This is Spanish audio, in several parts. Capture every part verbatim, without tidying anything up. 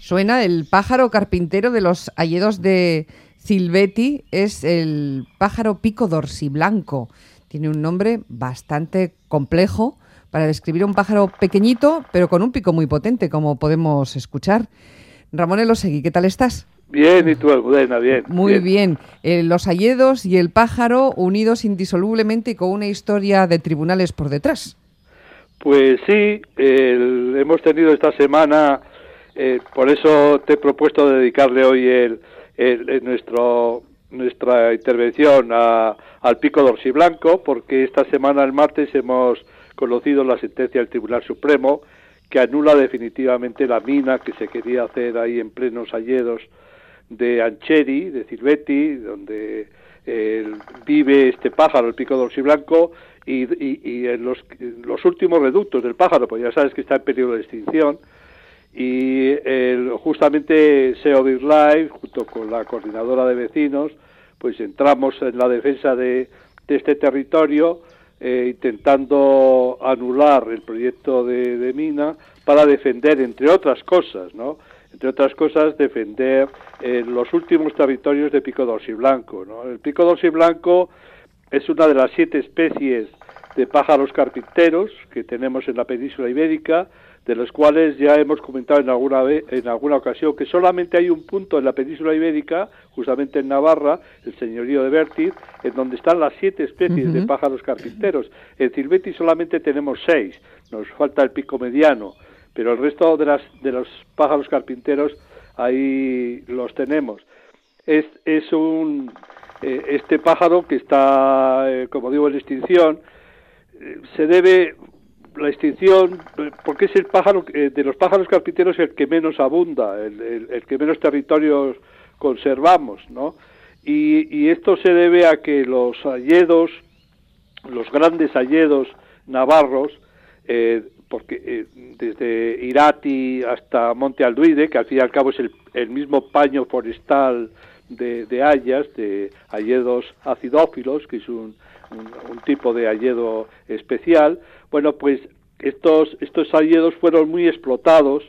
Suena el pájaro carpintero de los hayedos de Zilbetti, es el pájaro pico dorsiblanco. Tiene un nombre bastante complejo para describir un pájaro pequeñito, pero con un pico muy potente, como podemos escuchar. Ramón Elosegui, ¿qué tal estás? Bien, ¿y tú, Almudena? Bien. Muy bien. bien. Eh, los hayedos y el pájaro unidos indisolublemente y con una historia de tribunales por detrás. Pues sí, el, hemos tenido esta semana, eh, por eso te he propuesto dedicarle hoy el, el, el nuestro nuestra intervención a, al pico dorsiblanco, porque esta semana, el martes, hemos conocido la sentencia del Tribunal Supremo que anula definitivamente la mina que se quería hacer ahí en plenos hayedos de Ancheri, de Zilbetti, donde eh, vive este pájaro, el pico dorsiblanco, y, y, y en los, en los últimos reductos del pájaro, pues ya sabes que está en peligro de extinción, y el, justamente SEO BirdLife, junto con la coordinadora de vecinos, pues entramos en la defensa de, de este territorio, eh, intentando anular el proyecto de, de mina para defender, entre otras cosas, ¿no?, entre otras cosas, defender eh, los últimos territorios de pico dorsiblanco, ¿no? El pico dorsiblanco es una de las siete especies de pájaros carpinteros que tenemos en la península ibérica, de los cuales ya hemos comentado en alguna vez, en alguna ocasión, que solamente hay un punto en la península ibérica, justamente en Navarra, el señorío de Bertiz, en donde están las siete especies uh-huh. de pájaros carpinteros. En Zilbetti solamente tenemos seis, nos falta el pico mediano, pero el resto de las de los pájaros carpinteros ahí los tenemos. Es, es un eh, este pájaro que está, eh, como digo, en extinción. Eh, se debe la extinción porque es el pájaro eh, de los pájaros carpinteros el que menos abunda, el, el, el que menos territorios conservamos, ¿no? Y, y esto se debe a que los hayedos, los grandes hayedos navarros, eh, porque eh, desde Irati hasta Monte Alduide, que al fin y al cabo es el, el mismo paño forestal de, de hayas, de hayedos acidófilos, que es un, un, un tipo de hayedo especial, bueno, pues estos, estos hayedos fueron muy explotados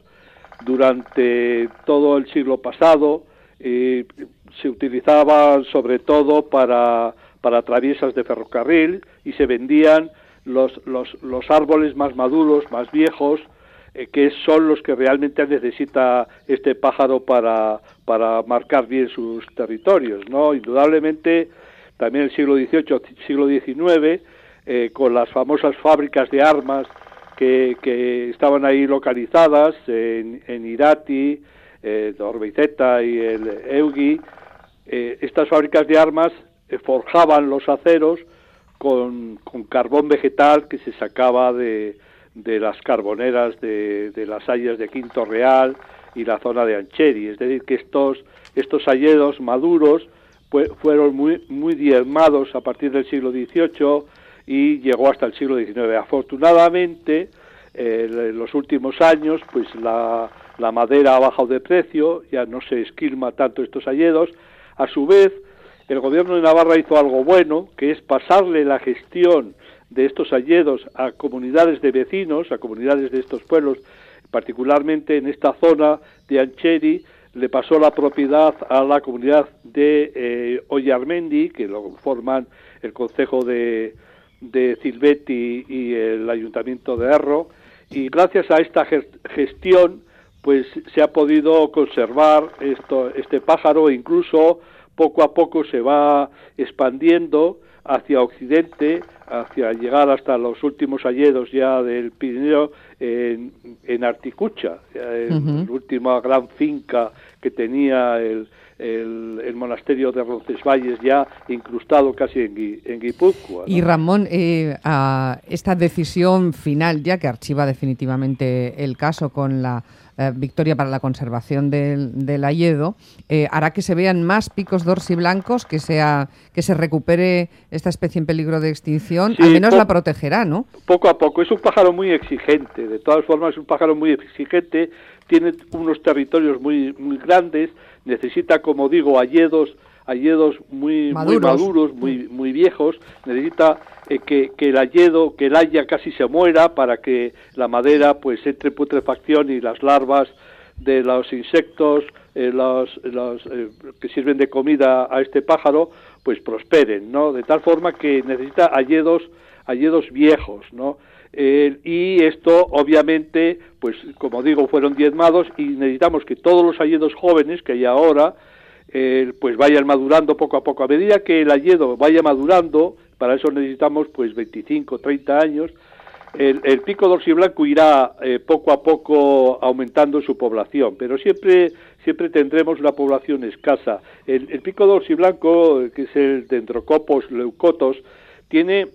durante todo el siglo pasado, eh, se utilizaban sobre todo para, para traviesas de ferrocarril y se vendían Los, los, los árboles más maduros, más viejos, eh, que son los que realmente necesita este pájaro para, para marcar bien sus territorios, ¿no? Indudablemente, también el siglo dieciocho, siglo diecinueve, eh, con las famosas fábricas de armas que, que estaban ahí localizadas en, en Irati, eh, Orbeizeta y el Eugi, eh, estas fábricas de armas eh, forjaban los aceros Con, con carbón vegetal que se sacaba de, de las carboneras de, de las hayas de Quinto Real y la zona de Ancheri. Es decir, que estos, estos hayedos maduros pues, fueron muy, muy diezmados a partir del siglo dieciocho y llegó hasta el siglo diecinueve. Afortunadamente, eh, en los últimos años, pues la, la madera ha bajado de precio, ya no se esquilma tanto estos hayedos. A su vez, el gobierno de Navarra hizo algo bueno, que es pasarle la gestión de estos hayedos a comunidades de vecinos, a comunidades de estos pueblos, particularmente en esta zona de Ancheri, le pasó la propiedad a la comunidad de eh, Ollarmendi, que lo forman el concejo de, de Zilbetti y el ayuntamiento de Erro, y gracias a esta gestión pues se ha podido conservar esto, este pájaro, e incluso poco a poco se va expandiendo hacia occidente, hacia llegar hasta los últimos hayedos ya del Pirineo en, en Articucha, en uh-huh. la última gran finca que tenía el, el, el monasterio de Roncesvalles, ya incrustado casi en, en Guipúzcoa, ¿no? Y Ramón, eh, a esta decisión final, ya que archiva definitivamente el caso con la Eh, victoria para la conservación del, del hayedo, eh, hará que se vean más picos dorsiblancos, que sea que se recupere esta especie en peligro de extinción, sí, al menos po- la protegerá, ¿no? Poco a poco. Es un pájaro muy exigente, de todas formas es un pájaro muy exigente, tiene unos territorios muy, muy grandes, necesita, como digo, hayedos hayedos muy maduros, muy, maduros, muy, muy viejos, necesita eh, que, que el hayedo, que el haya casi se muera para que la madera pues entre en putrefacción y las larvas de los insectos eh, los, los eh, que sirven de comida a este pájaro, pues prosperen, ¿no? De tal forma que necesita hayedos, hayedos viejos, ¿no? Eh, y esto, obviamente, pues como digo, fueron diezmados y necesitamos que todos los hayedos jóvenes que hay ahora, eh, pues vayan madurando poco a poco. A medida que el hayedo vaya madurando, para eso necesitamos pues veinticinco, treinta años, el, el pico dorsiblanco irá eh, poco a poco aumentando su población, pero siempre siempre tendremos una población escasa. El, el pico dorsiblanco, que es el Dendrocopos leucotos, tiene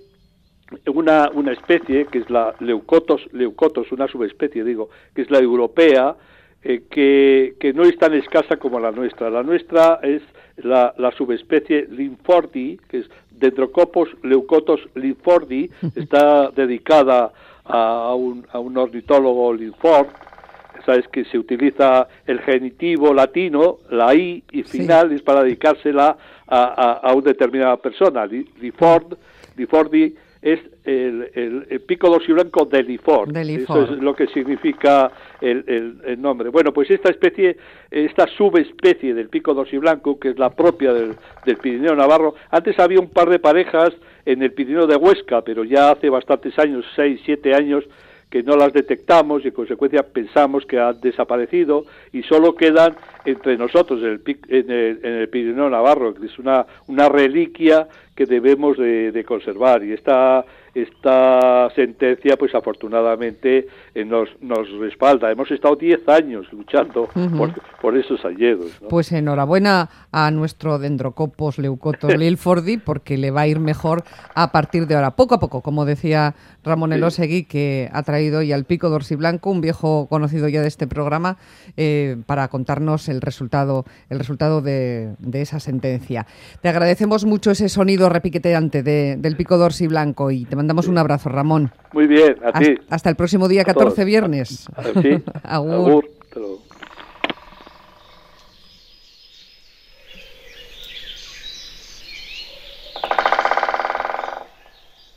una una especie que es la Leucotos leucotos, una subespecie, digo, que es la europea, eh, que, que no es tan escasa como la nuestra. La nuestra es la, la subespecie Linfordi, que es Dendrocopos leucotos linfordi, está dedicada a, a, un, a un ornitólogo Linford. Sabes que se utiliza el genitivo latino, la i y final, sí, es para dedicársela a, a, a una determinada persona. Linford, Linfordi es el, el, el pico dorsiblanco de Linford. De Linford. Eso es lo que significa el, el, el nombre. Bueno, pues esta especie, esta subespecie del pico dorsiblanco, que es la propia del, del Pirineo navarro, antes había un par de parejas en el Pirineo de Huesca, pero ya hace bastantes años, seis, siete años, que no las detectamos y en consecuencia pensamos que han desaparecido y solo quedan entre nosotros en el, en el, en el Pirineo navarro, que es una, una reliquia que debemos de, de conservar. Y esta, esta sentencia, pues afortunadamente, eh, nos, nos respalda. Hemos estado diez años luchando uh-huh. por, por esos hayedos, ¿no? Pues enhorabuena a nuestro Dendrocopos leucotos Linfordi, porque le va a ir mejor a partir de ahora, poco a poco, como decía Ramón Elósegui, que ha traído ya el pico dorsiblanco, un viejo conocido ya de este programa, eh, para contarnos el resultado, el resultado de, de esa sentencia. Te agradecemos mucho ese sonido repiqueteante de, del pico dorsiblanco y te mandamos sí. un abrazo, Ramón. Muy bien, a ti. Hasta, hasta el próximo día catorce, viernes. Sí. Agur. Agur.